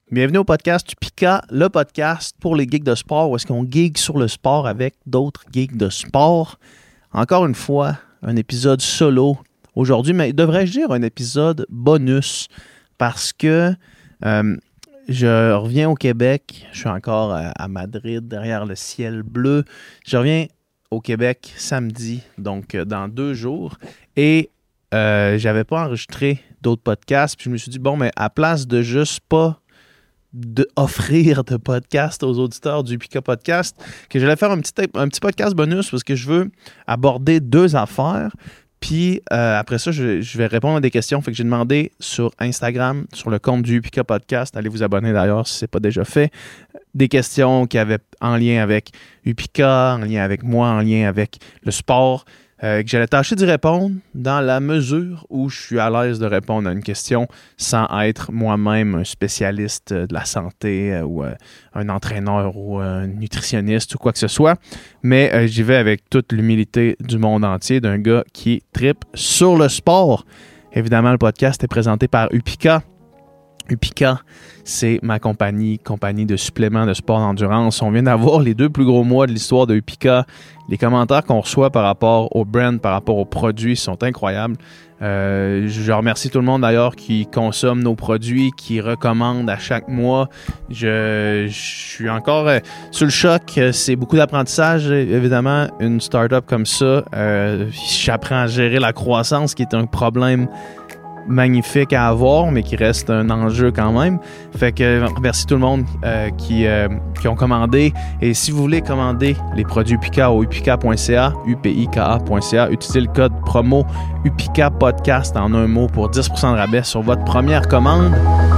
Bienvenue au podcast UPICA, le podcast pour les geeks de sport, où est-ce qu'on geek sur le sport avec d'autres geeks de sport. Encore une fois, un épisode solo aujourd'hui, mais devrais-je dire un épisode bonus, parce que je reviens au Québec, je suis encore à Madrid, derrière le ciel bleu. Je reviens au Québec samedi, donc dans 2 jours, et j'avais pas enregistré d'autres podcasts, puis je me suis dit, bon, mais à place de juste pas offrir de podcast aux auditeurs du UPICA Podcast, que j'allais faire un petit podcast bonus parce que je veux aborder 2 affaires. Puis après ça, je vais répondre à des questions. Fait que j'ai demandé sur Instagram, sur le compte du UPICA Podcast, allez vous abonner d'ailleurs si ce n'est pas déjà fait, des questions qui avaient en lien avec UPICA, en lien avec moi, en lien avec le sport, que j'allais tâcher d'y répondre dans la mesure où je suis à l'aise de répondre à une question sans être moi-même un spécialiste de la santé ou un entraîneur ou un nutritionniste ou quoi que ce soit. Mais j'y vais avec toute l'humilité du monde entier d'un gars qui trippe sur le sport. Évidemment, le podcast est présenté par UPICA. UPICA, c'est ma compagnie de suppléments de sport d'endurance. On vient d'avoir les 2 plus gros mois de l'histoire de UPICA. Les commentaires qu'on reçoit par rapport au brand, par rapport aux produits sont incroyables. Je remercie tout le monde d'ailleurs qui consomme nos produits, qui recommande à chaque mois. Je suis encore sous le choc. C'est beaucoup d'apprentissage, évidemment. Une start-up comme ça, j'apprends à gérer la croissance, qui est un problème magnifique à avoir, mais qui reste un enjeu quand même. Fait que merci tout le monde qui ont commandé. Et si vous voulez commander les produits UPICA au upica.ca, upika.ca, utilisez le code promo UPICA Podcast en un mot pour 10% de rabais sur votre première commande.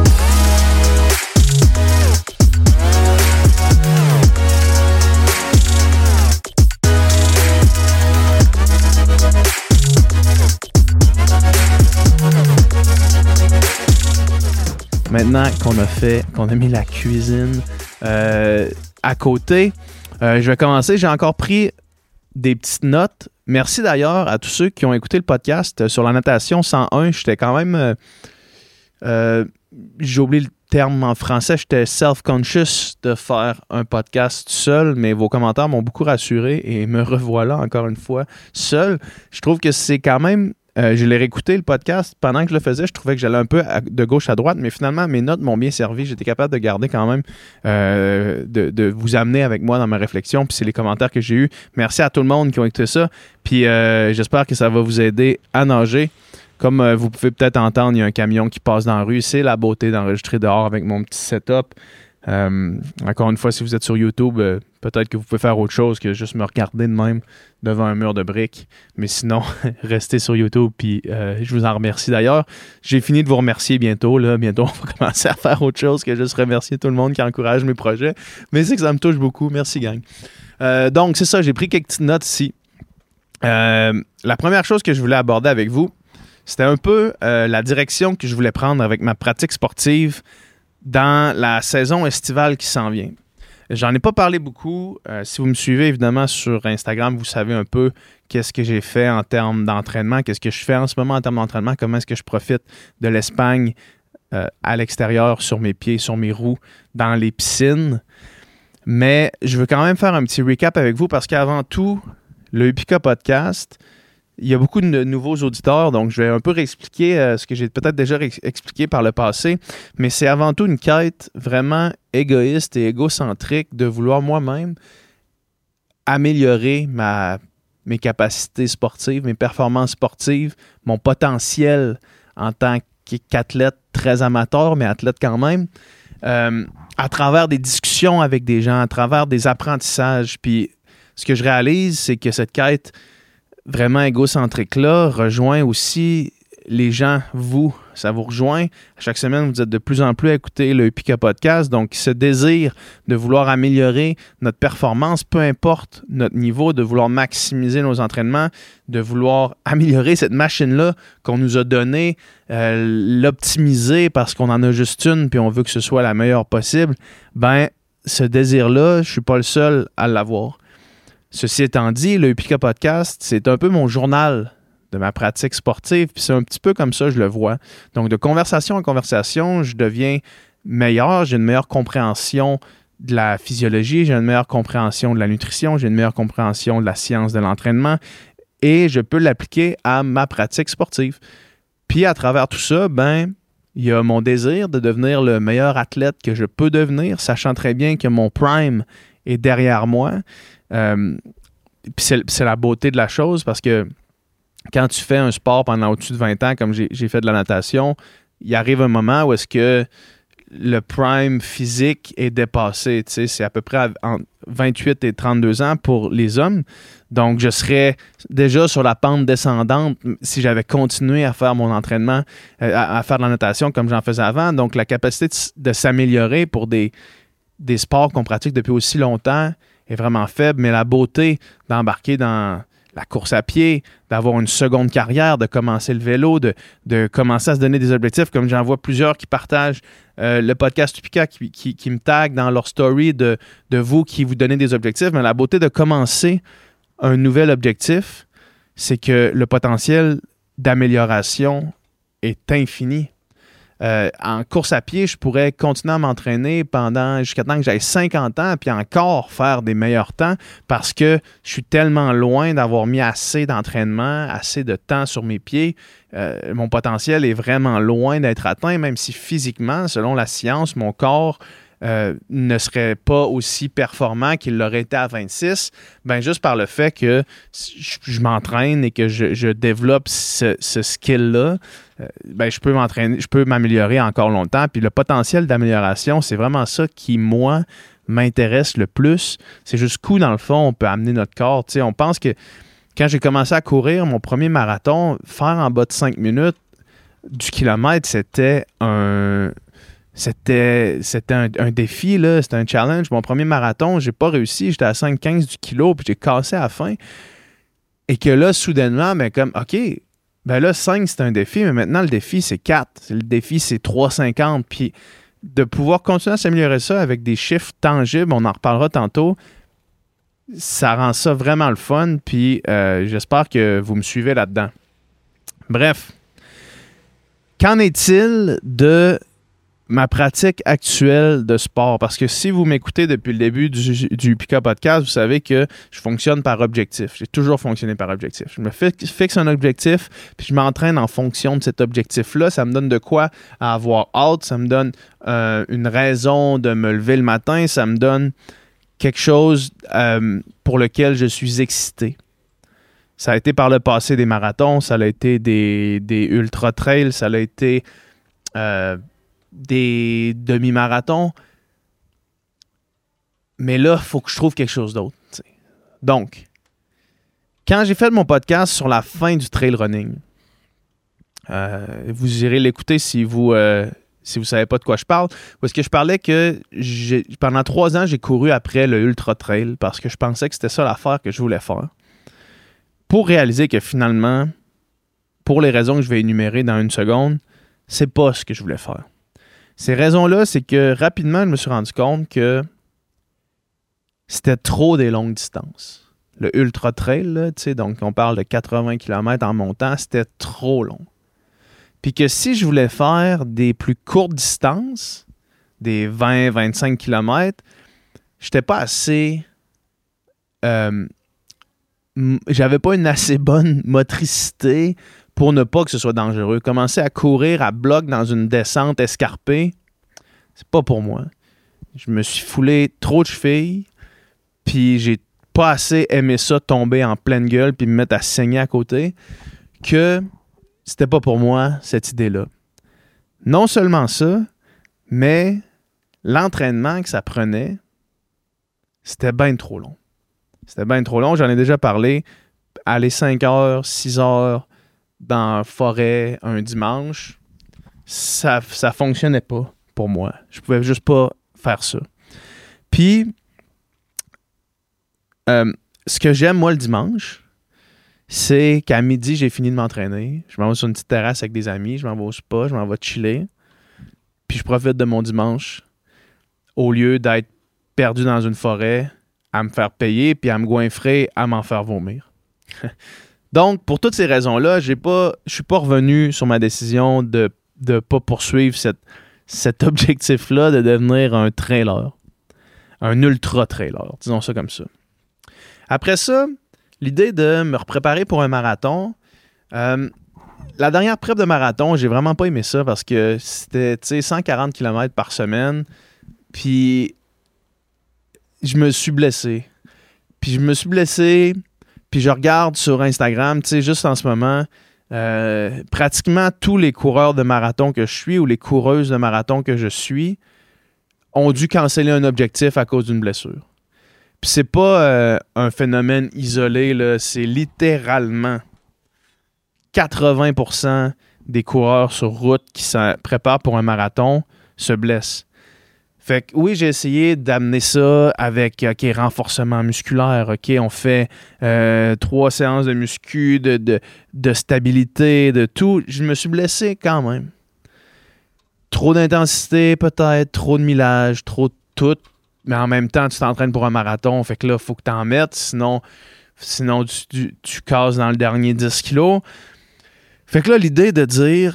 Maintenant qu'on a mis la cuisine à côté, je vais commencer. J'ai encore pris des petites notes. Merci d'ailleurs à tous ceux qui ont écouté le podcast sur la notation 101. J'étais quand même... j'ai oublié le terme en français. J'étais self-conscious de faire un podcast seul, mais vos commentaires m'ont beaucoup rassuré et me revoilà encore une fois seul. Je trouve que c'est quand même... je l'ai réécouté le podcast pendant que je le faisais. Je trouvais que j'allais un peu de gauche à droite, mais finalement, mes notes m'ont bien servi. J'étais capable de garder quand même, de vous amener avec moi dans ma réflexion. Puis c'est les commentaires que j'ai eus. Merci à tout le monde qui ont écouté ça. Puis j'espère que ça va vous aider à nager. Comme vous pouvez peut-être entendre, il y a un camion qui passe dans la rue. C'est la beauté d'enregistrer dehors avec mon petit setup. Encore une fois, si vous êtes sur YouTube, peut-être que vous pouvez faire autre chose que juste me regarder de même devant un mur de briques. Mais sinon, restez sur YouTube, puis je vous en remercie d'ailleurs. J'ai fini de vous remercier bientôt. Bientôt, on va commencer à faire autre chose que juste remercier tout le monde qui encourage mes projets. Mais c'est que ça me touche beaucoup. Merci, gang. Donc, c'est ça, j'ai pris quelques petites notes ici. La première chose que je voulais aborder avec vous, c'était un peu la direction que je voulais prendre avec ma pratique sportive dans la saison estivale qui s'en vient. J'en ai pas parlé beaucoup. Si vous me suivez évidemment sur Instagram, vous savez un peu qu'est-ce que j'ai fait en termes d'entraînement, qu'est-ce que je fais en ce moment en termes d'entraînement, comment est-ce que je profite de l'Espagne à l'extérieur, sur mes pieds, sur mes roues, dans les piscines. Mais je veux quand même faire un petit recap avec vous parce qu'avant tout, le UPICA Podcast, il y a beaucoup de nouveaux auditeurs, donc je vais un peu réexpliquer ce que j'ai peut-être déjà expliqué par le passé, mais c'est avant tout une quête vraiment égoïste et égocentrique de vouloir moi-même améliorer mes capacités sportives, mes performances sportives, mon potentiel en tant qu'athlète très amateur, mais athlète quand même, à travers des discussions avec des gens, à travers des apprentissages. Puis ce que je réalise, c'est que cette quête vraiment égocentrique-là rejoint aussi les gens, vous. Ça vous rejoint. À chaque semaine, vous êtes de plus en plus à écouter le UPICA Podcast. Donc, ce désir de vouloir améliorer notre performance, peu importe notre niveau, de vouloir maximiser nos entraînements, de vouloir améliorer cette machine-là qu'on nous a donnée, l'optimiser parce qu'on en a juste une puis on veut que ce soit la meilleure possible, ben ce désir-là, je ne suis pas le seul à l'avoir. Ceci étant dit, le UPICA Podcast, c'est un peu mon journal de ma pratique sportive, puis c'est un petit peu comme ça je le vois. Donc, de conversation en conversation, je deviens meilleure, j'ai une meilleure compréhension de la physiologie, j'ai une meilleure compréhension de la nutrition, j'ai une meilleure compréhension de la science de l'entraînement et je peux l'appliquer à ma pratique sportive. Puis à travers tout ça, il y a mon désir de devenir le meilleur athlète que je peux devenir, sachant très bien que mon prime est derrière moi. Puis c'est la beauté de la chose parce que quand tu fais un sport pendant au-dessus de 20 ans, comme j'ai fait de la natation, il arrive un moment où est-ce que le prime physique est dépassé. Tu sais, c'est à peu près entre 28 et 32 ans pour les hommes. Donc, je serais déjà sur la pente descendante si j'avais continué à faire mon entraînement, à faire de la natation comme j'en faisais avant. Donc, la capacité de s'améliorer pour des sports qu'on pratique depuis aussi longtemps est vraiment faible. Mais la beauté d'embarquer dans la course à pied, d'avoir une seconde carrière, de commencer le vélo, de commencer à se donner des objectifs, comme j'en vois plusieurs qui partagent le podcast Tupika qui me taguent dans leur story de vous qui vous donnez des objectifs. Mais la beauté de commencer un nouvel objectif, c'est que le potentiel d'amélioration est infini. En course à pied, je pourrais continuer à m'entraîner jusqu'à temps que j'aille 50 ans puis encore faire des meilleurs temps parce que je suis tellement loin d'avoir mis assez d'entraînement, assez de temps sur mes pieds. Mon potentiel est vraiment loin d'être atteint, même si physiquement, selon la science, mon corps ne serait pas aussi performant qu'il l'aurait été à 26, juste par le fait que je m'entraîne et que je développe ce skill-là, je peux m'améliorer encore longtemps. Puis le potentiel d'amélioration, c'est vraiment ça qui, moi, m'intéresse le plus. C'est jusqu'où, dans le fond, on peut amener notre corps. Tu sais, on pense que quand j'ai commencé à courir mon premier marathon, faire en bas de 5 minutes du kilomètre, c'était un défi, là. C'était un challenge. Mon premier marathon, j'ai pas réussi. J'étais à 5,15 du kilo, puis j'ai cassé à la fin. Et que là, soudainement, OK, là, 5, c'est un défi, mais maintenant, le défi, c'est 4. Le défi, c'est 3,50. Puis de pouvoir continuer à s'améliorer ça avec des chiffres tangibles, on en reparlera tantôt, ça rend ça vraiment le fun. Puis j'espère que vous me suivez là-dedans. Bref, qu'en est-il de ma pratique actuelle de sport? Parce que si vous m'écoutez depuis le début du Pika Podcast, vous savez que je fonctionne par objectif. J'ai toujours fonctionné par objectif. Je me fixe un objectif, puis je m'entraîne en fonction de cet objectif-là. Ça me donne de quoi avoir hâte. Ça me donne une raison de me lever le matin. Ça me donne quelque chose pour lequel je suis excité. Ça a été par le passé des marathons, ça a été des ultra-trails, ça a été des demi-marathons. Mais là, il faut que je trouve quelque chose d'autre. T'sais. Donc, quand j'ai fait mon podcast sur la fin du trail running, vous irez l'écouter si vous savez pas de quoi je parle, parce que je parlais que pendant 3 ans, j'ai couru après le Ultra Trail parce que je pensais que c'était ça l'affaire que je voulais faire. Pour réaliser que finalement, pour les raisons que je vais énumérer dans une seconde, c'est pas ce que je voulais faire. Ces raisons-là, c'est que rapidement, je me suis rendu compte que c'était trop des longues distances. Le Ultra Trail, là, donc on parle de 80 km en montant, c'était trop long. Puis que si je voulais faire des plus courtes distances, des 20-25 km, j'étais pas assez... j'avais pas une assez bonne motricité pour ne pas que ce soit dangereux. Commencer à courir à bloc dans une descente escarpée, c'est pas pour moi. Je me suis foulé trop de chevilles, puis j'ai pas assez aimé ça tomber en pleine gueule puis me mettre à saigner à côté, que c'était pas pour moi, cette idée-là. Non seulement ça, mais l'entraînement que ça prenait, c'était bien trop long. C'était bien trop long, j'en ai déjà parlé. Aller 5 heures, 6 heures dans la forêt un dimanche, ça fonctionnait pas pour moi. Je pouvais juste pas faire ça. Puis, ce que j'aime, moi, le dimanche, c'est qu'à midi, j'ai fini de m'entraîner. Je m'en vais sur une petite terrasse avec des amis, je m'en vais au spa, je m'en vais chiller. Puis je profite de mon dimanche au lieu d'être perdu dans une forêt à me faire payer puis à me goinfrer, à m'en faire vomir. Donc, pour toutes ces raisons-là, je suis pas revenu sur ma décision de ne pas poursuivre cet objectif-là de devenir un trailer. Un ultra-trailer, disons ça comme ça. Après ça, l'idée de me préparer pour un marathon. La dernière prep de marathon, j'ai vraiment pas aimé ça parce que c'était 140 km par semaine. Puis je me suis blessé. Puis je regarde sur Instagram, juste en ce moment, pratiquement tous les coureurs de marathon que je suis ou les coureuses de marathon que je suis ont dû canceller un objectif à cause d'une blessure. Puis c'est pas un phénomène isolé, là, c'est littéralement 80% des coureurs sur route qui se préparent pour un marathon se blessent. Fait que oui, j'ai essayé d'amener ça avec renforcement musculaire. On fait 3 séances de muscu, de stabilité, de tout. Je me suis blessé quand même. Trop d'intensité peut-être, trop de millage, trop de tout. Mais en même temps, tu t'entraînes pour un marathon. Fait que là, il faut que tu en mettes. Sinon tu casses dans le dernier 10 kilos. Fait que là, l'idée de dire...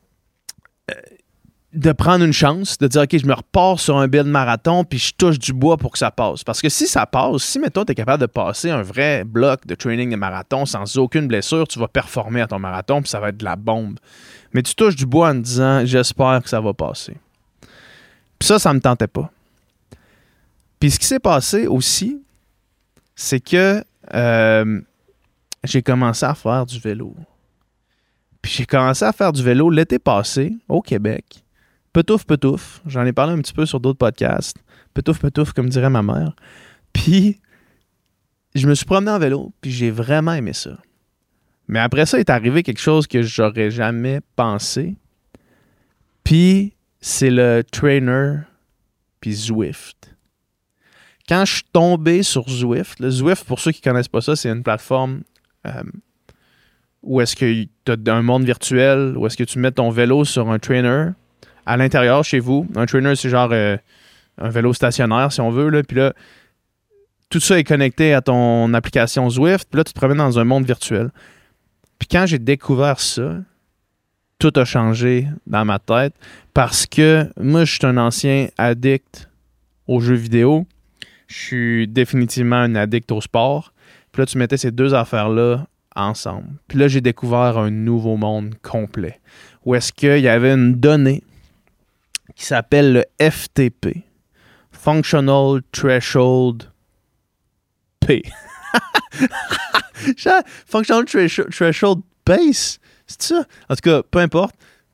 de prendre une chance, de dire, OK, je me repars sur un build marathon puis je touche du bois pour que ça passe. Parce que si ça passe, si, mettons, tu es capable de passer un vrai bloc de training de marathon sans aucune blessure, tu vas performer à ton marathon puis ça va être de la bombe. Mais tu touches du bois en te disant, j'espère que ça va passer. Puis ça me tentait pas. Puis ce qui s'est passé aussi, c'est que j'ai commencé à faire du vélo. Puis j'ai commencé à faire du vélo l'été passé au Québec. Petouf, j'en ai parlé un petit peu sur d'autres podcasts. Petouf, comme dirait ma mère. Puis, je me suis promené en vélo, puis j'ai vraiment aimé ça. Mais après ça, est arrivé quelque chose que j'aurais jamais pensé. Puis, c'est le Trainer, puis Zwift. Quand je suis tombé sur Zwift, le Zwift, pour ceux qui ne connaissent pas ça, c'est une plateforme où est-ce que tu as un monde virtuel, où est-ce que tu mets ton vélo sur un trainer à l'intérieur, chez vous. Un trainer, c'est genre un vélo stationnaire, si on veut. Là. Puis là, tout ça est connecté à ton application Zwift. Puis là, tu te promènes dans un monde virtuel. Puis quand j'ai découvert ça, tout a changé dans ma tête parce que moi, je suis un ancien addict aux jeux vidéo. Je suis définitivement un addict au sport. Puis là, tu mettais ces deux affaires-là ensemble. Puis là, j'ai découvert un nouveau monde complet. Où est-ce qu'il y avait une donnée qui s'appelle le FTP. Functional Threshold P. Functional Threshold Pace. C'est ça? En tout cas, peu importe.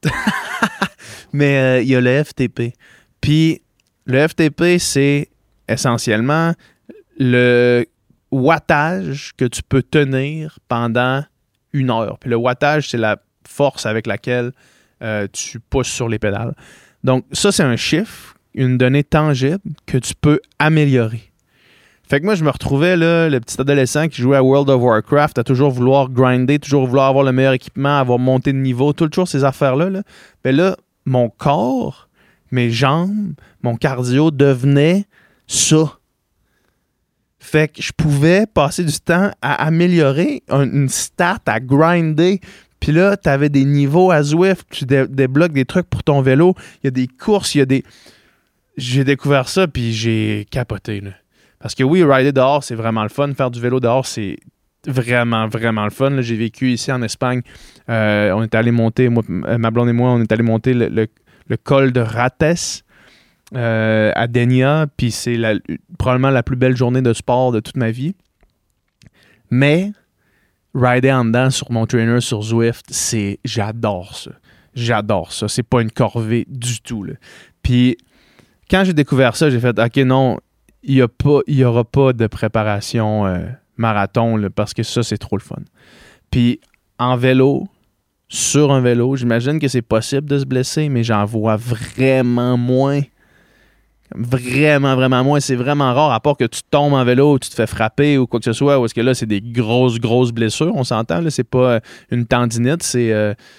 Mais il y a le FTP. Puis le FTP, c'est essentiellement le wattage que tu peux tenir pendant 1 heure. Puis le wattage, c'est la force avec laquelle tu pousses sur les pédales. Donc, ça, c'est un chiffre, une donnée tangible que tu peux améliorer. Fait que moi, je me retrouvais, là, le petit adolescent qui jouait à World of Warcraft, à toujours vouloir grinder, toujours vouloir avoir le meilleur équipement, avoir monté de niveau, toujours ces affaires-là. Là. Ben là, mon corps, mes jambes, mon cardio devenaient ça. Fait que je pouvais passer du temps à améliorer une stat, à grinder. Puis là, tu avais des niveaux à Zwift, tu débloques des trucs pour ton vélo. Il y a des courses, il y a des... J'ai découvert ça, puis j'ai capoté. Là. Parce que oui, rider dehors, c'est vraiment le fun. Faire du vélo dehors, c'est vraiment, vraiment le fun. Là, j'ai vécu ici en Espagne. On est allé monter, ma blonde et moi, on est allé monter le col de Rates à Dénia. Puis c'est probablement la plus belle journée de sport de toute ma vie. Mais... rider en dedans sur mon trainer sur Zwift, j'adore ça. J'adore ça. C'est pas une corvée du tout. Là. Puis, quand j'ai découvert ça, j'ai fait, OK, non, il y aura pas de préparation marathon là, parce que ça, c'est trop le fun. Puis, en vélo, sur un vélo, j'imagine que c'est possible de se blesser, mais j'en vois vraiment moins. Vraiment, vraiment moins. C'est vraiment rare, à part que tu tombes en vélo ou tu te fais frapper ou quoi que ce soit, ou est-ce que là, c'est des grosses blessures, on s'entend. Là, c'est pas une tendinite, c'est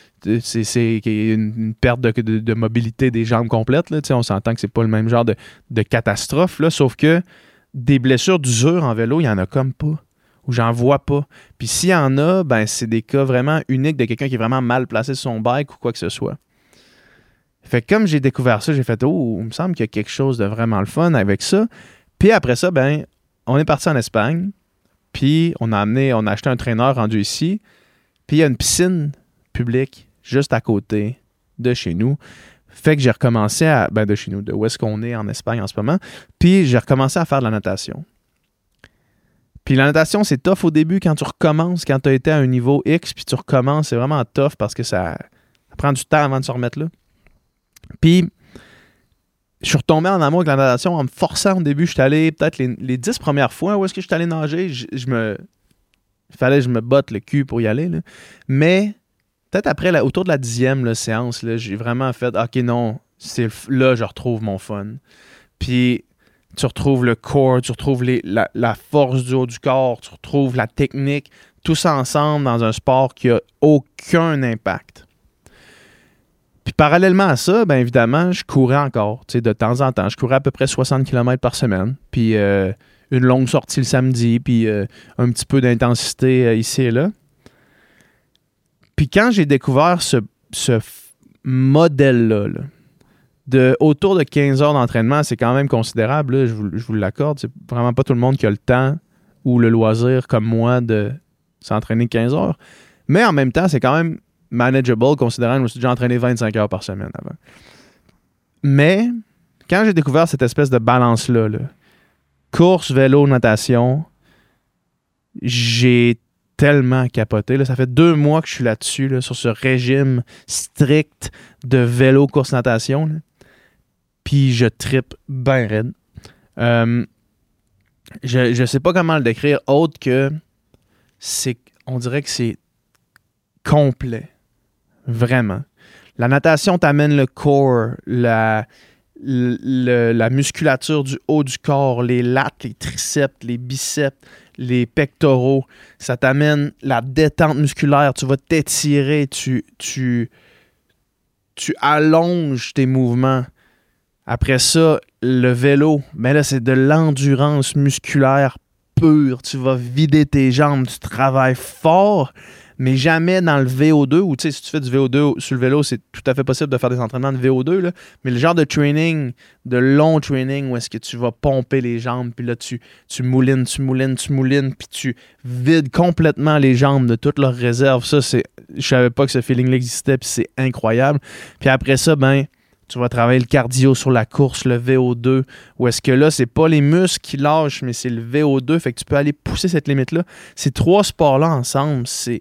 une perte de mobilité des jambes complètes. Là, on s'entend que c'est pas le même genre de catastrophe, là, sauf que des blessures d'usure en vélo, il y en a comme pas. Ou j'en vois pas. Puis s'il y en a, ben c'est des cas vraiment uniques de quelqu'un qui est vraiment mal placé sur son bike ou quoi que ce soit. Fait que comme j'ai découvert ça, j'ai fait « Oh, il me semble qu'il y a quelque chose de vraiment le fun avec ça. » Puis après ça, ben, on est parti en Espagne. Puis on a acheté un traîneur rendu ici. Puis il y a une piscine publique juste à côté de chez nous. Fait que j'ai recommencé de chez nous, de où est-ce qu'on est en Espagne en ce moment. Puis j'ai recommencé à faire de la natation. Puis la natation, c'est tough au début quand tu recommences, quand tu as été à un niveau X, puis tu recommences, c'est vraiment tough parce que ça prend du temps avant de se remettre là. Puis je suis retombé en amour avec la natation en me forçant au début. Je suis allé peut-être les 10 premières fois où est-ce que je suis allé nager, il fallait que je me botte le cul pour y aller. Là. Mais peut-être après, autour de la 10e séance, là, j'ai vraiment fait « OK, non, là, je retrouve mon fun. » Puis tu retrouves le core, tu retrouves la force du haut du corps, tu retrouves la technique, tout ça ensemble dans un sport qui n'a aucun impact. Puis parallèlement à ça, bien évidemment, je courais encore, tu sais, de temps en temps. Je courais à peu près 60 km par semaine, puis une longue sortie le samedi, puis un petit peu d'intensité ici et là. Puis quand j'ai découvert ce modèle-là, de autour de 15 heures d'entraînement, c'est quand même considérable, là, je vous l'accorde. C'est vraiment pas tout le monde qui a le temps ou le loisir comme moi de s'entraîner 15 heures. Mais en même temps, c'est quand même manageable, considérant que je me suis déjà entraîné 25 heures par semaine avant. Mais quand j'ai découvert cette espèce de balance-là, course, vélo, natation, j'ai tellement capoté. Là. Ça fait 2 mois que je suis là-dessus, là, sur ce régime strict de vélo, course, natation. Là. Puis je trippe bien raide. Je sais pas comment le décrire autre que on dirait que c'est complet. Vraiment. La natation t'amène le core, la musculature du haut du corps, les lats, les triceps, les biceps, les pectoraux. Ça t'amène la détente musculaire. Tu vas t'étirer, tu allonges tes mouvements. Après ça, le vélo, mais là, c'est de l'endurance musculaire pure. Tu vas vider tes jambes, tu travailles fort, mais jamais dans le VO2, ou tu sais, si tu fais du VO2 sur le vélo, c'est tout à fait possible de faire des entraînements de VO2, là, mais le genre de training, de long training, où est-ce que tu vas pomper les jambes, puis là, tu moulines, puis tu vides complètement les jambes de toutes leurs réserves. Ça, je savais pas que ce feeling-là existait, puis c'est incroyable. Puis après ça, ben, tu vas travailler le cardio sur la course, le VO2, où est-ce que là, c'est pas les muscles qui lâchent, mais c'est le VO2, fait que tu peux aller pousser cette limite-là. Ces 3 sports-là ensemble,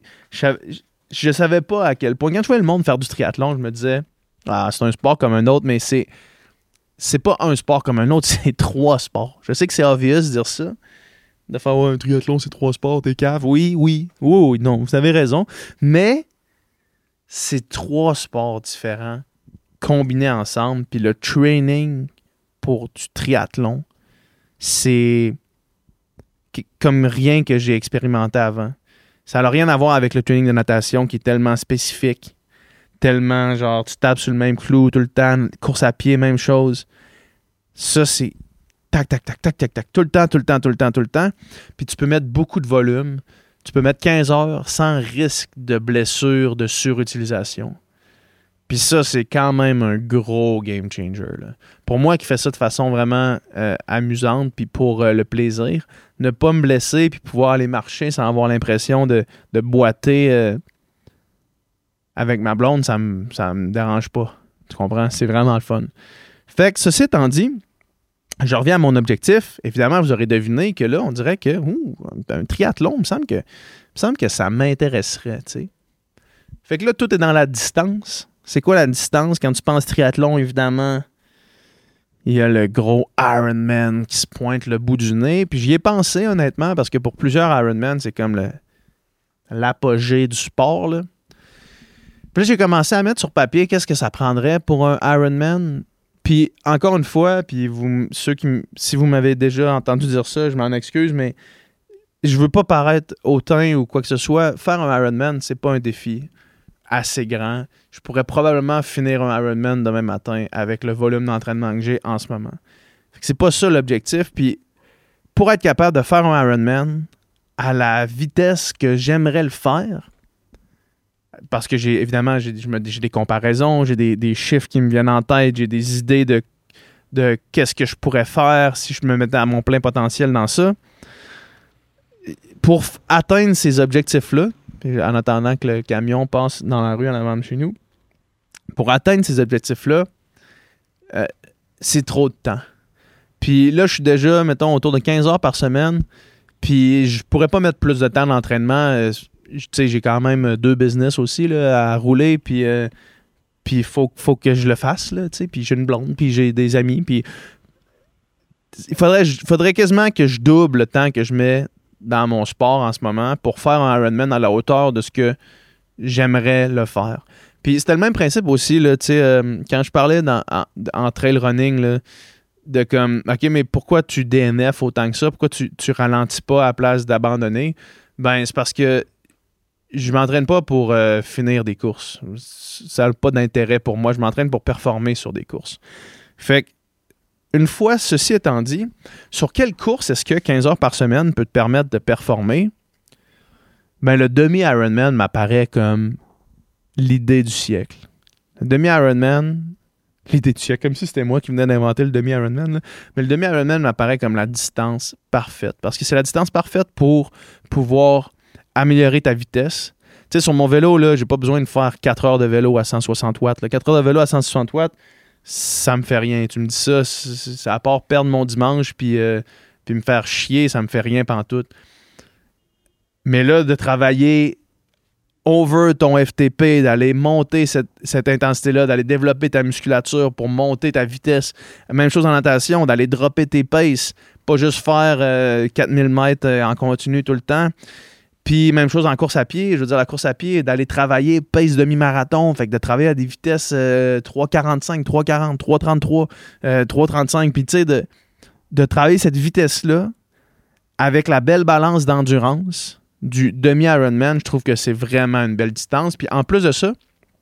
je savais pas à quel point. Quand je voyais le monde faire du triathlon, je me disais, c'est un sport comme un autre, mais c'est pas un sport comme un autre, c'est 3 sports. Je sais que c'est obvious de dire ça, de faire un triathlon, c'est 3 sports, t'es cave. Oui, non, vous avez raison, mais c'est 3 sports différents combinés ensemble, puis le training pour du triathlon, c'est comme rien que j'ai expérimenté avant. Ça n'a rien à voir avec le training de natation qui est tellement spécifique, tellement genre tu tapes sur le même clou tout le temps, course à pied, même chose. Ça, c'est tac, tout le temps. Puis tu peux mettre beaucoup de volume. Tu peux mettre 15 heures sans risque de blessure, de surutilisation. Puis ça, c'est quand même un gros game changer. Là. Pour moi qui fais ça de façon vraiment amusante, puis pour le plaisir, ne pas me blesser, puis pouvoir aller marcher sans avoir l'impression de boiter avec ma blonde, ça me dérange pas. Tu comprends? C'est vraiment le fun. Fait que ceci étant dit, je reviens à mon objectif. Évidemment, vous aurez deviné que là, on dirait que un triathlon, il me semble que ça m'intéresserait. T'sais. Fait que là, tout est dans la distance. C'est quoi la distance? Quand tu penses triathlon, évidemment, il y a le gros Ironman qui se pointe le bout du nez. Puis j'y ai pensé, honnêtement, parce que pour plusieurs Ironman, c'est comme l'apogée du sport. Là. Puis là, j'ai commencé à mettre sur papier qu'est-ce que ça prendrait pour un Ironman. Puis encore une fois, puis si vous m'avez déjà entendu dire ça, je m'en excuse, mais je veux pas paraître hautain ou quoi que ce soit. Faire un Ironman, c'est pas un défi assez grand. Je pourrais probablement finir un Ironman demain matin avec le volume d'entraînement que j'ai en ce moment. Fait que c'est pas ça l'objectif. Puis pour être capable de faire un Ironman à la vitesse que j'aimerais le faire, Parce que j'ai des comparaisons, j'ai des chiffres qui me viennent en tête, j'ai des idées de qu'est-ce que je pourrais faire si je me mettais à mon plein potentiel dans ça. Pour atteindre ces objectifs-là, en attendant que le camion passe dans la rue en avant de chez nous, pour atteindre ces objectifs-là, c'est trop de temps. Puis là, je suis déjà, mettons, autour de 15 heures par semaine, puis je pourrais pas mettre plus de temps d'entraînement. Tu sais, j'ai quand même 2 business aussi là, à rouler, puis il faut que je le fasse, là, tu sais, puis j'ai une blonde, puis j'ai des amis, puis il faudrait quasiment que je double le temps que je mets dans mon sport en ce moment pour faire un Ironman à la hauteur de ce que j'aimerais le faire. Puis c'était le même principe aussi, là, tu sais, quand je parlais en trail running, là, de comme, OK, mais pourquoi tu DNF autant que ça? Pourquoi tu ralentis pas à la place d'abandonner? Ben, c'est parce que je m'entraîne pas pour finir des courses. Ça n'a pas d'intérêt pour moi. Je m'entraîne pour performer sur des courses. Fait que, une fois ceci étant dit, sur quelle course est-ce que 15 heures par semaine peut te permettre de performer? Ben, le demi-Ironman m'apparaît comme l'idée du siècle. Le demi-Ironman, l'idée du siècle, comme si c'était moi qui venais d'inventer le demi-Ironman, là. Mais le demi-Ironman m'apparaît comme la distance parfaite. Parce que c'est la distance parfaite pour pouvoir améliorer ta vitesse. Tu sais, sur mon vélo, là, j'ai pas besoin de faire 4 heures de vélo à 160 watts. Là. 4 heures de vélo à 160 watts, ça me fait rien. Tu me dis ça, c'est à part perdre mon dimanche puis me faire chier, ça me fait rien pantoute. Mais là, de travailler over ton FTP, d'aller monter cette intensité-là, d'aller développer ta musculature pour monter ta vitesse. Même chose en natation, d'aller dropper tes paces, pas juste faire 4000 mètres en continu tout le temps. Puis même chose en course à pied, je veux dire la course à pied, d'aller travailler pace demi-marathon, fait que de travailler à des vitesses 3,45, 3,40, 3,33, 3,35, puis tu sais, de travailler cette vitesse-là avec la belle balance d'endurance du demi-Ironman, je trouve que c'est vraiment une belle distance. Puis en plus de ça,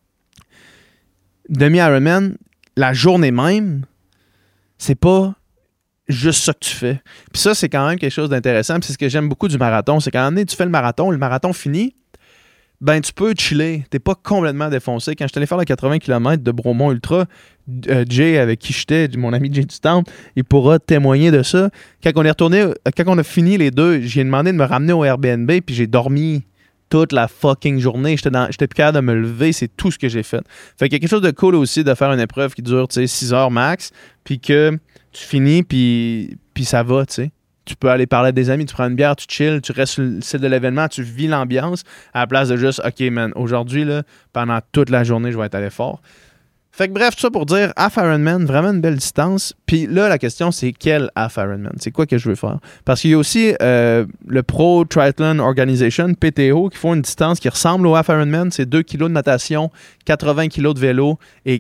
demi-Ironman, la journée même, c'est pas juste ça que tu fais. Puis ça, c'est quand même quelque chose d'intéressant. Puis c'est ce que j'aime beaucoup du marathon. C'est quand tu fais le marathon finit, ben tu peux chiller. T'es pas complètement défoncé. Quand je suis allé faire le 80 km de Bromont Ultra, Jay, avec qui j'étais, mon ami Jay du Temple, il pourra témoigner de ça. Quand on a fini les deux, j'ai demandé de me ramener au Airbnb, puis j'ai dormi toute la fucking journée. J'étais plus capable de me lever, c'est tout ce que j'ai fait. Fait qu'il y a quelque chose de cool aussi de faire une épreuve qui dure 6 heures max, puis que tu finis, puis ça va, tu sais. Tu peux aller parler à des amis, tu prends une bière, tu chill, tu restes sur le site de l'événement, tu vis l'ambiance, à la place de juste, OK, man, aujourd'hui, là, pendant toute la journée, je vais être allé fort. Fait que bref, tout ça pour dire, Half Ironman, vraiment une belle distance. Puis là, la question, c'est quel Half Ironman? C'est quoi que je veux faire? Parce qu'il y a aussi le Pro Triathlon Organization, PTO, qui font une distance qui ressemble au Half Ironman. C'est 2 kilos de natation, 80 kilos de vélo et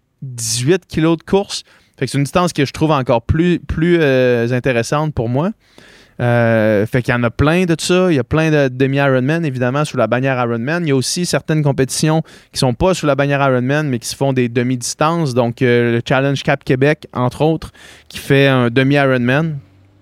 18 kilos de course. Fait que c'est une distance que je trouve encore plus intéressante pour moi. Fait qu'il y en a plein de ça. Il y a plein de demi-Ironman, évidemment, sous la bannière Ironman. Il y a aussi certaines compétitions qui sont pas sous la bannière Ironman, mais qui se font des demi-distances. Donc, le Challenge Cap Québec, entre autres, qui fait un demi-Ironman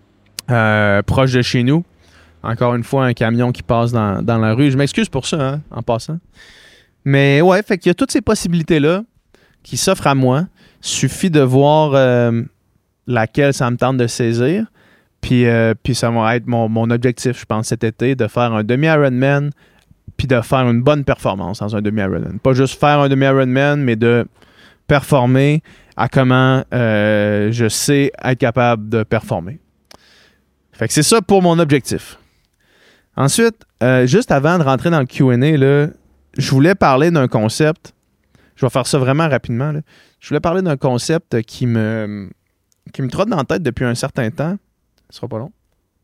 proche de chez nous. Encore une fois, un camion qui passe dans la rue. Je m'excuse pour ça, hein, en passant. Mais ouais, fait qu'il y a toutes ces possibilités-là qui s'offrent à moi. Suffit de voir laquelle ça me tente de saisir. Puis ça va être mon objectif, je pense, cet été, de faire un demi-Ironman puis de faire une bonne performance dans un demi-Ironman. Pas juste faire un demi-Ironman, mais de performer à comment je sais être capable de performer. Fait que c'est ça pour mon objectif. Ensuite, juste avant de rentrer dans le Q&A, là, je voulais parler d'un concept. Je vais faire ça vraiment rapidement, là. Je voulais parler d'un concept qui me trotte dans la tête depuis un certain temps. Ce sera pas long.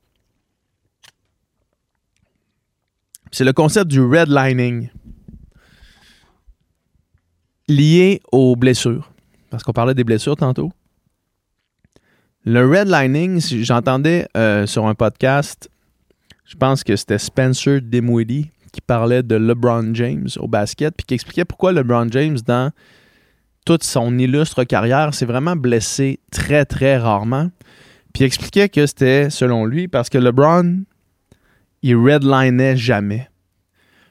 C'est le concept du redlining lié aux blessures. Parce qu'on parlait des blessures tantôt. Le redlining, j'entendais sur un podcast, je pense que c'était Spencer Dinwiddie qui parlait de LeBron James au basket, puis qui expliquait pourquoi LeBron James, dans toute son illustre carrière, s'est vraiment blessé très, très rarement. Puis il expliquait que c'était, selon lui, parce que LeBron, il redlinait jamais.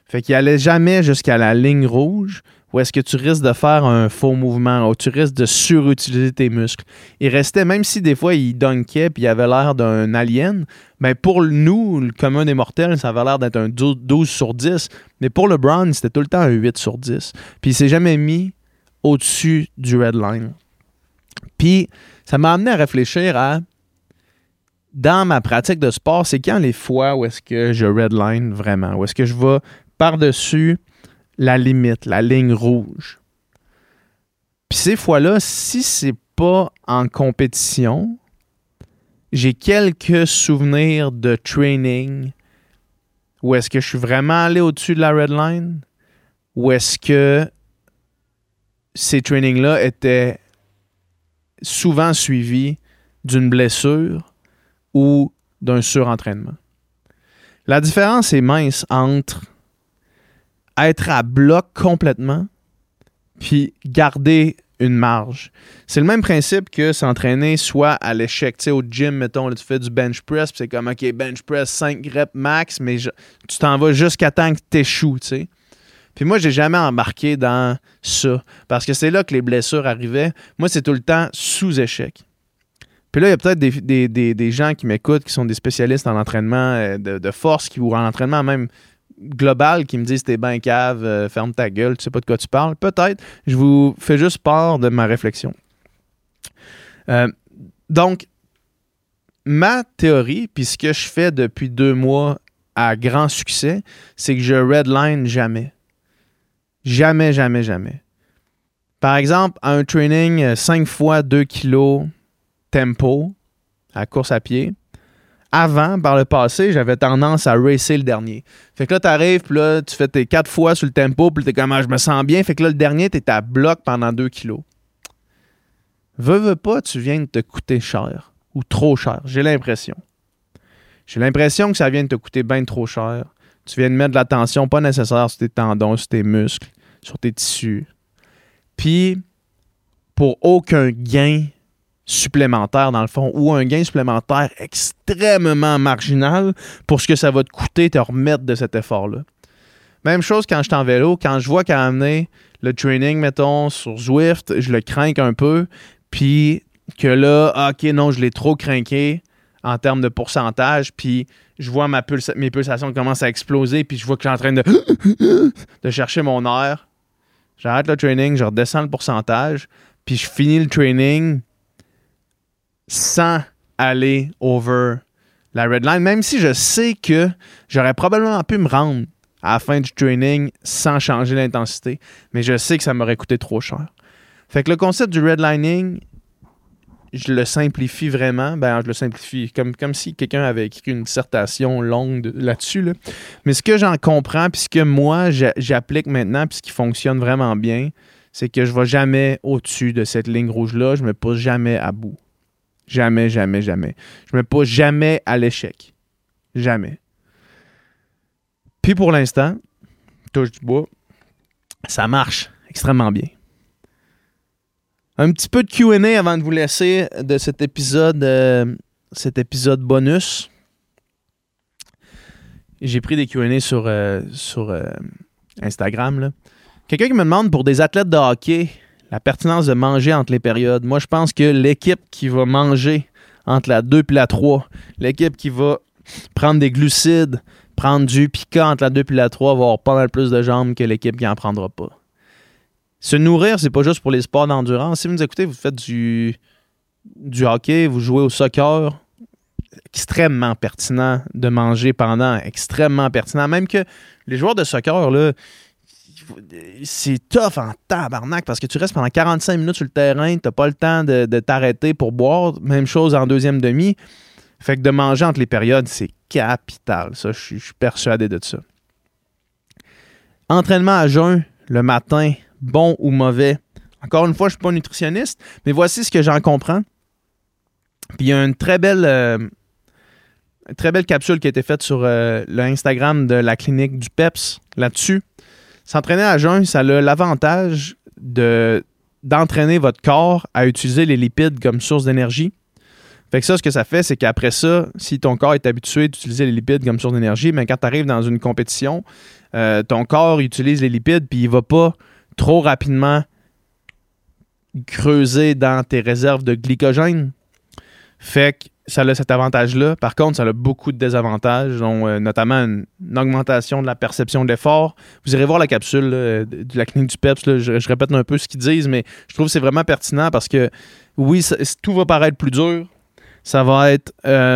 Fait qu'il allait jamais jusqu'à la ligne rouge où est-ce que tu risques de faire un faux mouvement ou tu risques de surutiliser tes muscles. Il restait, même si des fois il dunkait puis il avait l'air d'un alien, ben pour nous, le commun des mortels, ça avait l'air d'être un 12 sur 10. Mais pour LeBron, c'était tout le temps un 8 sur 10. Puis il s'est jamais mis au-dessus du red line. Puis ça m'a amené à réfléchir à, dans ma pratique de sport, c'est quand les fois où est-ce que je redline vraiment, où est-ce que je vais par-dessus la limite, la ligne rouge. Puis ces fois-là, si c'est pas en compétition, j'ai quelques souvenirs de training où est-ce que je suis vraiment allé au-dessus de la red line, où est-ce que ces trainings-là étaient souvent suivis d'une blessure ou d'un surentraînement. La différence est mince entre être à bloc complètement puis garder une marge. C'est le même principe que s'entraîner soit à l'échec. Tu sais, au gym, mettons, là, tu fais du bench press, puis c'est comme, OK, bench press, 5 reps max, mais tu t'en vas jusqu'à temps que tu échoues, tu sais. Puis moi, j'ai jamais embarqué dans ça, parce que c'est là que les blessures arrivaient. Moi, c'est tout le temps sous échec. Puis là, il y a peut-être des gens qui m'écoutent, qui sont des spécialistes en entraînement de force, ou en entraînement même global, qui me disent t'es ben cave, ferme ta gueule, tu sais pas de quoi tu parles. Peut-être, je vous fais juste part de ma réflexion. Donc, ma théorie, puis ce que je fais depuis 2 mois à grand succès, c'est que je redline jamais. Jamais, jamais, jamais. Par exemple, un training 5 fois 2 kilos tempo, à course à pied, avant, par le passé, j'avais tendance à racer le dernier. Fait que là, t'arrives, puis là, tu fais tes 4 fois sur le tempo, puis t'es comme, je me sens bien. Fait que là, le dernier, t'es à bloc pendant 2 kilos. Veux pas, tu viens de te coûter cher. Ou trop cher. J'ai l'impression. J'ai l'impression que ça vient de te coûter bien trop cher. Tu viens de mettre de la tension pas nécessaire sur tes tendons, sur tes muscles, sur tes tissus. Puis, pour aucun gain supplémentaire dans le fond, ou un gain supplémentaire extrêmement marginal pour ce que ça va te coûter te remettre de cet effort-là. Même chose quand je suis en vélo, quand je vois qu'à amener le training, mettons, sur Zwift, je le crains un peu, puis que là, OK, non, je l'ai trop craqué en termes de pourcentage, puis je vois mes pulsations commencent à exploser, puis je vois que je suis en train de chercher mon air. J'arrête le training, je redescends le pourcentage, puis je finis le training sans aller over la red line, même si je sais que j'aurais probablement pu me rendre à la fin du training sans changer l'intensité, mais je sais que ça m'aurait coûté trop cher. Fait que le concept du redlining, je le simplifie vraiment. Je le simplifie comme si quelqu'un avait écrit une dissertation longue là-dessus. Là. Mais ce que j'en comprends, puis ce que moi, j'applique maintenant, puis ce qui fonctionne vraiment bien, c'est que je ne vais jamais au-dessus de cette ligne rouge-là. Je ne me pousse jamais à bout. Jamais, jamais, jamais. Je me pousse jamais à l'échec. Jamais. Puis pour l'instant, touche du bois, ça marche extrêmement bien. Un petit peu de Q&A avant de vous laisser de cet épisode bonus. J'ai pris des Q&A sur Instagram. Là. Quelqu'un qui me demande pour des athlètes de hockey la pertinence de manger entre les périodes. Moi, je pense que l'équipe qui va manger entre la 2 et la 3, l'équipe qui va prendre des glucides, prendre du piquant entre la 2 et la 3, va avoir pas mal plus de jambes que l'équipe qui n'en prendra pas. Se nourrir, c'est pas juste pour les sports d'endurance. Si vous nous écoutez, vous faites du hockey, vous jouez au soccer, extrêmement pertinent de manger pendant, extrêmement pertinent. Même que les joueurs de soccer, là, c'est tough en tabarnak parce que tu restes pendant 45 minutes sur le terrain, t'as pas le temps de t'arrêter pour boire. Même chose en deuxième demi. Fait que de manger entre les périodes, c'est capital. Ça, je suis persuadé de ça. Entraînement à jeun le matin, bon ou mauvais. Encore une fois, je ne suis pas nutritionniste, mais voici ce que j'en comprends. Puis il y a une très belle capsule qui a été faite sur l'Instagram de la clinique du PEPS là-dessus. S'entraîner à jeun, ça a l'avantage d'entraîner votre corps à utiliser les lipides comme source d'énergie. Fait que ça, ce que ça fait, c'est qu'après ça, si ton corps est habitué d'utiliser les lipides comme source d'énergie, mais quand tu arrives dans une compétition, ton corps utilise les lipides puis il va pas trop rapidement creuser dans tes réserves de glycogène. Fait que ça a cet avantage-là. Par contre, ça a beaucoup de désavantages, dont notamment une augmentation de la perception de l'effort. Vous irez voir la capsule là, de la clinique du PEPS. Là, je répète un peu ce qu'ils disent, mais je trouve que c'est vraiment pertinent parce que oui, tout va paraître plus dur. Ça va être...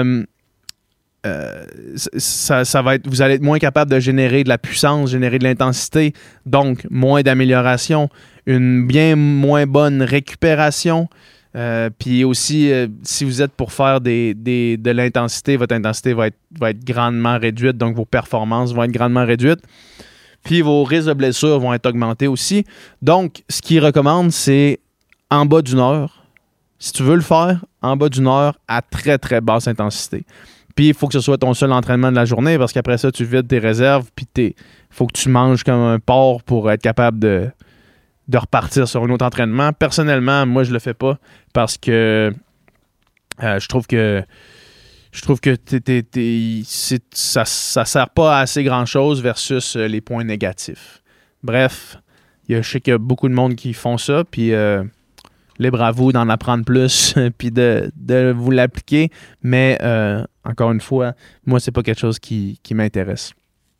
ça va être, vous allez être moins capable de générer de la puissance, générer de l'intensité, donc moins d'amélioration, une bien moins bonne récupération. Puis aussi, si vous êtes pour faire de l'intensité, votre intensité va être grandement réduite, donc vos performances vont être grandement réduites. Puis vos risques de blessures vont être augmentés aussi. Donc, ce qu'ils recommandent, c'est en bas d'une heure. Si tu veux le faire, en bas d'une heure à très, très basse intensité. Puis, il faut que ce soit ton seul entraînement de la journée parce qu'après ça, tu vides tes réserves. Puis, il faut que tu manges comme un porc pour être capable de repartir sur un autre entraînement. Personnellement, moi, je le fais pas parce que je trouve que ça sert pas à assez grand-chose versus les points négatifs. Bref, je sais qu'il y a beaucoup de monde qui font ça. Puis, libre à vous d'en apprendre plus puis de vous l'appliquer. Mais encore une fois, moi, c'est pas quelque chose qui m'intéresse.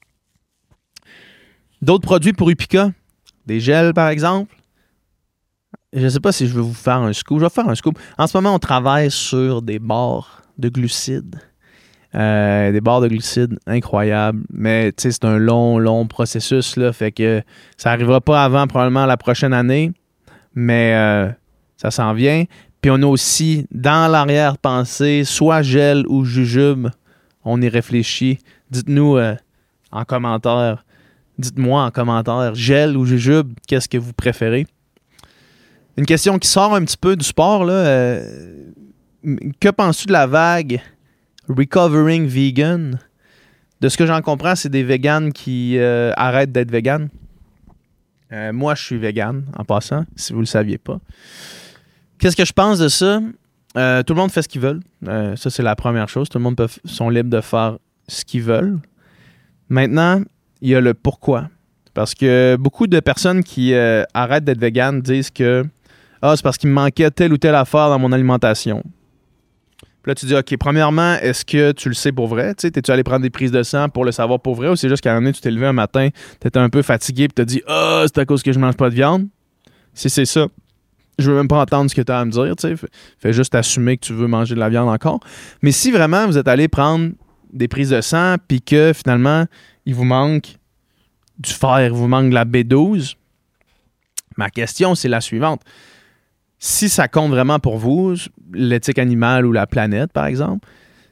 D'autres produits pour Upica? Des gels, par exemple? Je ne sais pas si je vais vous faire un scoop. Je vais faire un scoop. En ce moment, on travaille sur des barres de glucides. Des barres de glucides incroyables. Mais tu sais, c'est un long processus. Là, fait que ça n'arrivera pas avant probablement la prochaine année. Mais ça s'en vient. Puis on a aussi, dans l'arrière-pensée, soit gel ou jujube. On y réfléchit. Dites-nous en commentaire. Dites-moi en commentaire, gel ou jujube, qu'est-ce que vous préférez? Une question qui sort un petit peu du sport, là. Que penses-tu de la vague Recovering Vegan? De ce que j'en comprends, c'est des véganes qui arrêtent d'être véganes. Moi, je suis végane, en passant, si vous ne le saviez pas. Qu'est-ce que je pense de ça? Tout le monde fait ce qu'ils veulent. Ça, c'est la première chose. Tout le monde sont libres de faire ce qu'ils veulent. Maintenant, il y a le pourquoi. Parce que beaucoup de personnes qui arrêtent d'être véganes disent que c'est parce qu'il me manquait telle ou telle affaire dans mon alimentation. Puis là, tu dis, OK, premièrement, est-ce que tu le sais pour vrai? T'es-tu allé prendre des prises de sang pour le savoir pour vrai? Ou c'est juste qu'à un moment donné, tu t'es levé un matin, tu étais un peu fatigué, puis tu as dit, c'est à cause que je mange pas de viande? Si c'est ça, je veux même pas entendre ce que tu as à me dire. Fais juste assumer que tu veux manger de la viande encore. Mais si vraiment vous êtes allé prendre des prises de sang, puis que finalement, il vous manque du fer, il vous manque de la B12, ma question, c'est la suivante. Si ça compte vraiment pour vous, l'éthique animale ou la planète, par exemple,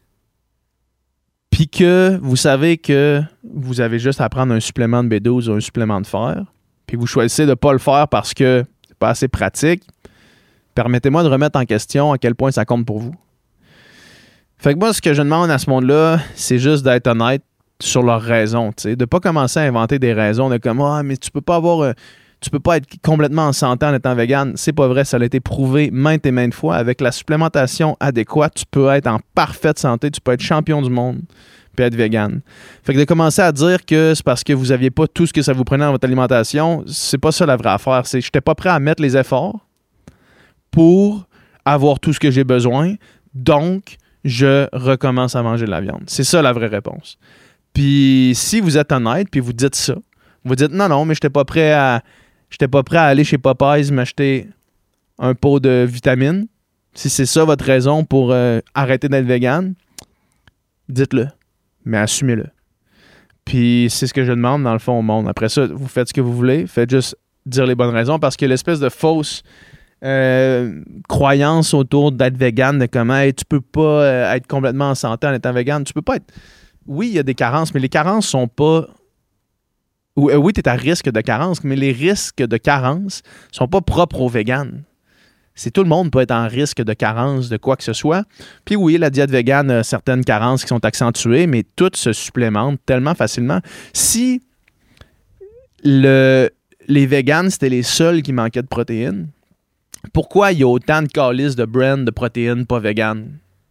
puis que vous savez que vous avez juste à prendre un supplément de B12 ou un supplément de fer, puis vous choisissez de ne pas le faire parce que c'est pas assez pratique, permettez-moi de remettre en question à quel point ça compte pour vous. Fait que moi, ce que je demande à ce monde-là, c'est juste d'être honnête sur leurs raisons, de ne pas commencer à inventer des raisons de comme mais tu peux pas être complètement en santé en étant vegan. C'est pas vrai, ça a été prouvé maintes et maintes fois. Avec la supplémentation adéquate, tu peux être en parfaite santé, tu peux être champion du monde puis être vegan. Fait que de commencer à dire que c'est parce que vous aviez pas tout ce que ça vous prenait dans votre alimentation, c'est pas ça la vraie affaire. C'est que j'étais pas prêt à mettre les efforts pour avoir tout ce que j'ai besoin, donc je recommence à manger de la viande. C'est ça la vraie réponse. Puis si vous êtes honnête, puis vous dites ça, vous dites non, mais j'étais pas prêt à aller chez Popeyes m'acheter un pot de vitamines. Si c'est ça votre raison pour arrêter d'être vegan, dites-le, mais assumez-le. Puis c'est ce que je demande dans le fond au monde. Après ça, vous faites ce que vous voulez, faites juste dire les bonnes raisons parce que l'espèce de fausse croyance autour d'être vegan, de comment tu peux pas être complètement en santé en étant vegan, tu peux pas être... Oui, il y a des carences, mais les carences sont pas... Oui, tu es à risque de carence, mais les risques de carence ne sont pas propres aux véganes. C'est tout le monde peut être en risque de carence de quoi que ce soit. Puis oui, la diète végane a certaines carences qui sont accentuées, mais toutes se supplémentent tellement facilement. Si les véganes, c'était les seuls qui manquaient de protéines, pourquoi il y a autant de calices de brands de protéines pas véganes?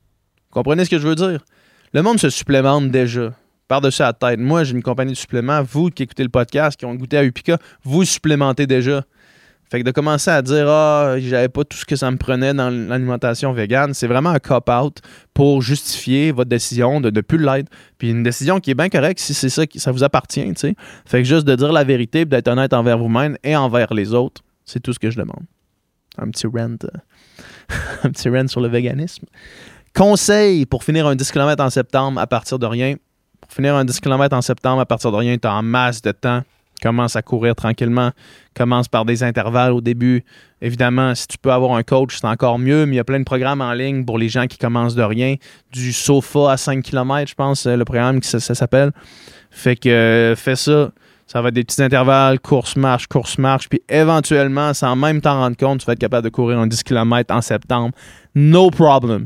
Comprenez ce que je veux dire? Le monde se supplémente déjà. Par-dessus la tête. Moi, j'ai une compagnie de suppléments. Vous qui écoutez le podcast, qui ont goûté à Upika, vous supplémentez déjà. Fait que de commencer à dire « Ah, j'avais pas tout ce que ça me prenait dans l'alimentation végane », c'est vraiment un cop-out pour justifier votre décision de ne plus l'être. Puis une décision qui est bien correcte si c'est ça qui ça vous appartient, tu sais. Fait que juste de dire la vérité et d'être honnête envers vous-même et envers les autres, c'est tout ce que je demande. Un petit rant, un petit rant sur le véganisme. Conseil pour finir un 10 km en septembre à partir de rien. Pour finir un 10 km en septembre à partir de rien, tu as en masse de temps. Commence à courir tranquillement. Commence par des intervalles au début. Évidemment, si tu peux avoir un coach, c'est encore mieux, mais il y a plein de programmes en ligne pour les gens qui commencent de rien. Du sofa à 5 km, je pense, le programme, ça s'appelle. Fait que fais ça. Ça va être des petits intervalles, course-marche, puis éventuellement, sans même t'en rendre compte, tu vas être capable de courir un 10 km en septembre. No problem.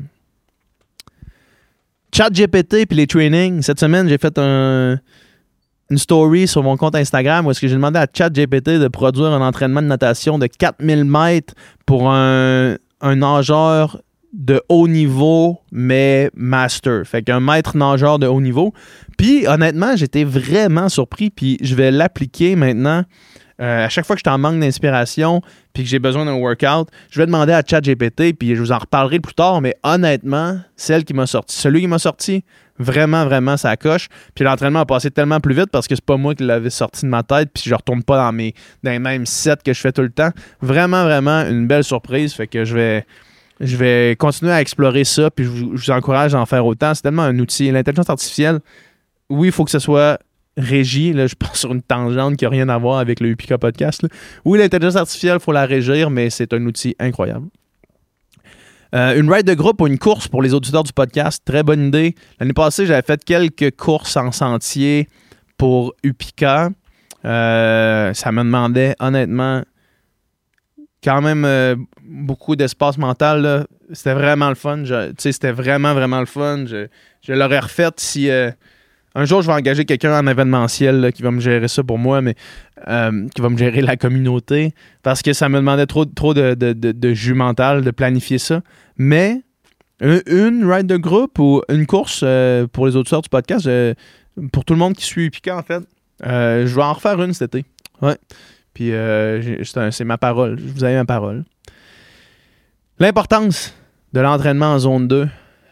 ChatGPT puis les trainings. Cette semaine, j'ai fait une story sur mon compte Instagram où est-ce que j'ai demandé à ChatGPT de produire un entraînement de natation de 4000 mètres pour un nageur de haut niveau, mais master. Fait qu'un maître nageur de haut niveau. Puis, honnêtement, j'étais vraiment surpris, puis je vais l'appliquer maintenant. À chaque fois que je suis en manque d'inspiration puis que j'ai besoin d'un workout, je vais demander à ChatGPT, puis je vous en reparlerai plus tard, mais honnêtement, celui qui m'a sorti, vraiment, vraiment, ça coche. Puis l'entraînement a passé tellement plus vite parce que c'est pas moi qui l'avais sorti de ma tête, puis je retourne pas dans les mêmes sets que je fais tout le temps. Vraiment, vraiment, une belle surprise. Fait que je vais continuer à explorer ça, puis je vous encourage à en faire autant. C'est tellement un outil. L'intelligence artificielle, oui, il faut que ce soit régie. Là, je pars sur une tangente qui n'a rien à voir avec le Upika Podcast. Là. Oui, l'intelligence artificielle, il faut la régir, mais c'est un outil incroyable. Une ride de groupe ou une course pour les auditeurs du podcast, très bonne idée. L'année passée, j'avais fait quelques courses en sentier pour Upika. Ça me demandait, honnêtement, quand même beaucoup d'espace mental. Là. C'était vraiment le fun. C'était vraiment, vraiment le fun. Je l'aurais refait si... un jour, je vais engager quelqu'un en événementiel là, qui va me gérer ça pour moi, mais qui va me gérer la communauté, parce que ça me demandait trop de jus mental de planifier ça. Mais une ride de groupe ou une course pour les auditeurs du podcast, pour tout le monde qui suit Upika, en fait, je vais en refaire une cet été. Ouais. Puis c'est ma parole. Vous avez ma parole. L'importance de l'entraînement en zone 2,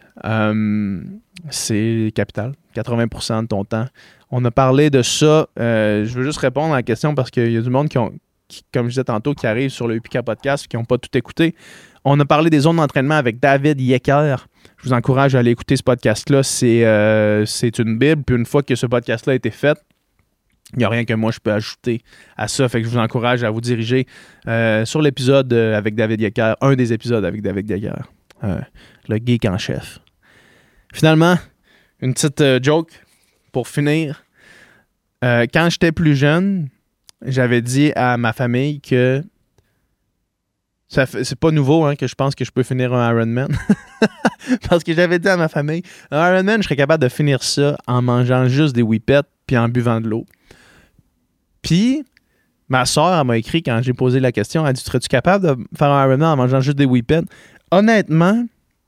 c'est capital. 80% de ton temps. On a parlé de ça. Je veux juste répondre à la question parce qu'il y a du monde qui, comme je disais tantôt, qui arrive sur le Upika Podcast et qui n'ont pas tout écouté. On a parlé des zones d'entraînement avec David Yecker. Je vous encourage à aller écouter ce podcast-là. C'est une bible. Puis une fois que ce podcast-là a été fait, il n'y a rien que moi je peux ajouter à ça. Fait que je vous encourage à vous diriger sur l'épisode avec David Yecker. Un des épisodes avec David Yecker. Le geek en chef. Finalement, une petite joke pour finir. Quand j'étais plus jeune, j'avais dit à ma famille que c'est pas nouveau hein, que je pense que je peux finir un Ironman. Parce que j'avais dit à ma famille, un Ironman, je serais capable de finir ça en mangeant juste des whippets puis en buvant de l'eau. Puis, ma soeur, elle m'a écrit quand j'ai posé la question, elle a dit, serais-tu capable de faire un Ironman en mangeant juste des whippets? Honnêtement,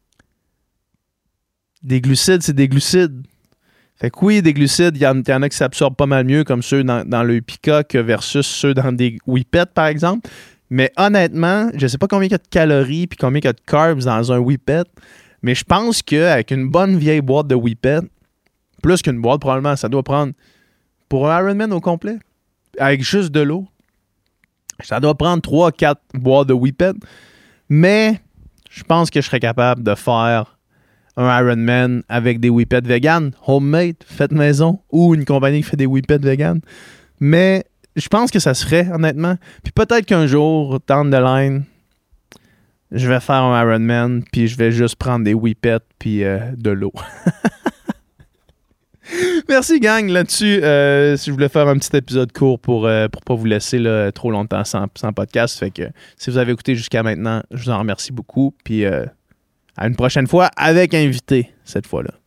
des glucides, c'est des glucides. Fait que oui, des glucides, il y en a qui s'absorbent pas mal mieux, comme ceux dans le Upika que versus ceux dans des whippets, par exemple. Mais honnêtement, je sais pas combien il y a de calories puis combien il y a de carbs dans un whippet, mais je pense qu'avec une bonne vieille boîte de whippet, plus qu'une boîte, probablement, ça doit prendre, pour un Ironman au complet, avec juste de l'eau, ça doit prendre 3-4 boîtes de whippet. Mais je pense que je serais capable de faire un Ironman avec des whippets vegan, homemade, fait maison, ou une compagnie qui fait des whippets vegan. Mais je pense que ça se ferait, honnêtement. Puis peut-être qu'un jour, down the line, je vais faire un Ironman, puis je vais juste prendre des whippets puis de l'eau. Merci, gang, là-dessus. Si je voulais faire un petit épisode court pour pas vous laisser là, trop longtemps sans podcast. Fait que si vous avez écouté jusqu'à maintenant, je vous en remercie beaucoup. Puis à une prochaine fois avec invité, cette fois-là.